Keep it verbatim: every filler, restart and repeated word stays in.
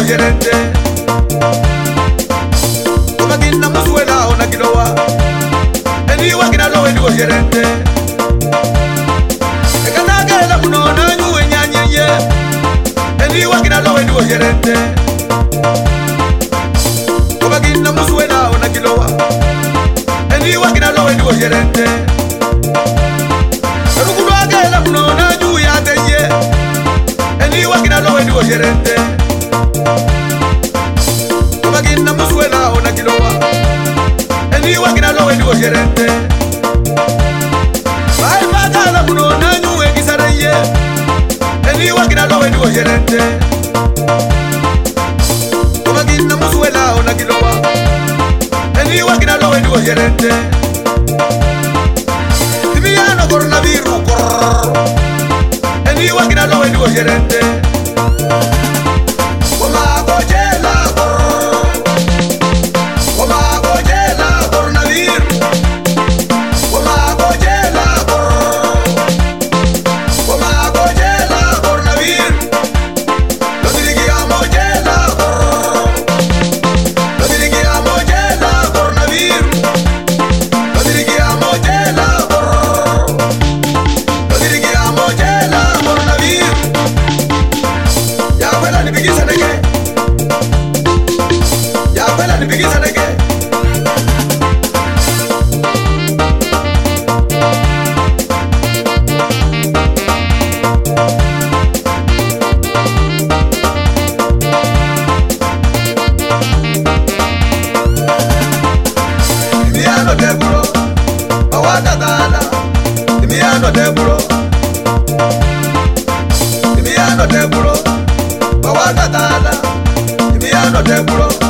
gerente. Como quina musuela ona kilowa. Eni wa kina lo eni gerente. E kana gela muno na nyu enyanye. Eni wa kina lo eni gerente. Como quina musuela ona kilowa. Eni wa kina lo eni gerente. Rukulu gela muno na nyu ya teye. Eni wa kina lo eni gerente. Como quina musuela ona kilowa. Eni wa kina lo eni gerente. Vai pagala muno na nyu e kisaraye. Eni wa kina lo eni gerente. Como quina musuela ona kilowa. Eni wa kina lo eni gerente. Timiano coronavirus corr. Eni wa kina lo eni gerente. Como agojela corr. Como agojela coronavirus. Como agojela corr. Como agojela coronavirus. Lo dirigiamo gela corr. Lo dirigiamo gela coronavirus. Lo dirigiamo gela corr. Lo dirigiamo gela coronavirus. Ya quella ni bigisa nege. Ya quella ni bigisa nege. Timiano de bro, awata dala. Timiano de bro, Timiano de bro, awata dala. Timiano de bro.